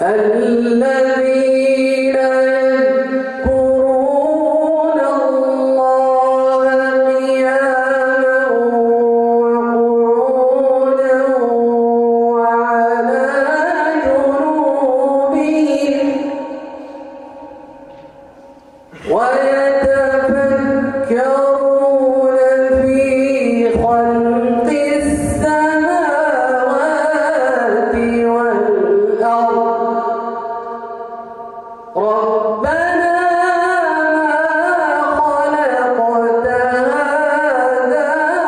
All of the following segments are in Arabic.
الذين يذكرون الله قياما وقعودا وعلى جنوبهم ويتفكرون في خلق السماوات والأرض ربنا ما خلقت هذا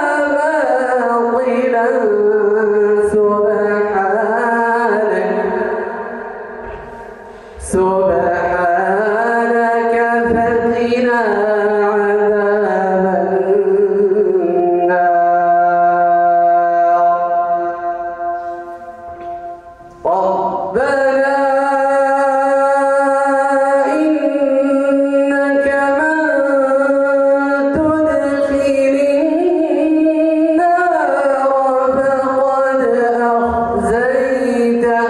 باطلا سبحانك فقنا عذاب النار ربنا إنك من تدخل النار فقد أخزيته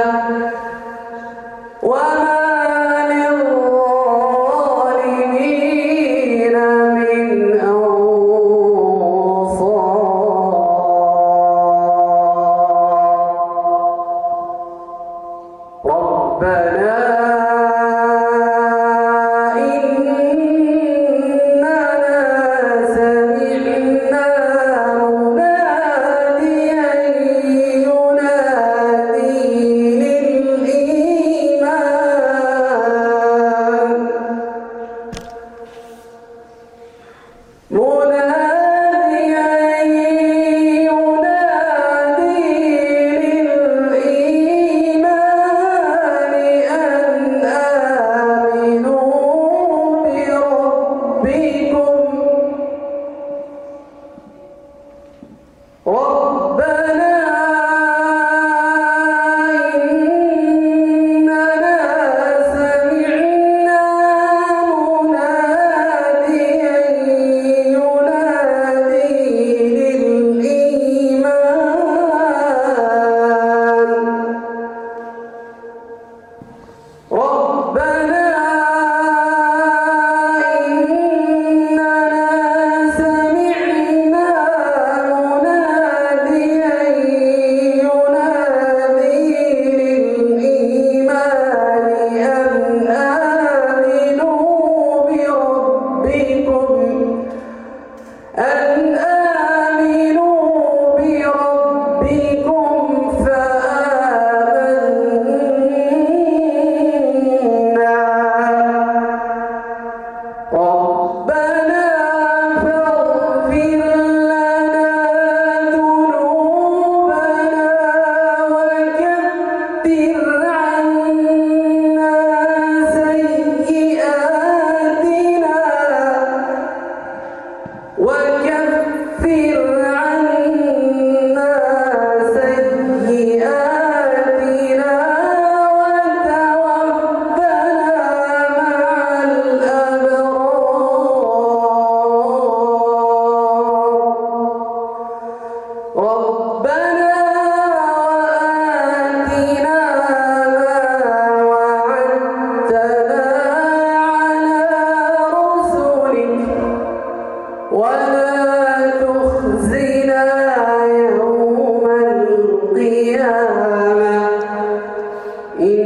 وما للظالمين من أنصار ربنا إننا سمعنا مناديا ينادي للإيمان أن آمنوا بربكم ربنا إننا سمعنا مناديا ينادي للإيمان ربنا إننا سمعنا مناديا ينادي للإيمان أن آمنوا بربكم فآمنا ربنا فاغفر لنا ذنوبنا وكفر عنا سيئاتنا ربنا وآتنا ما وعدتنا على رسلك ولا تخزنا يوم القيامة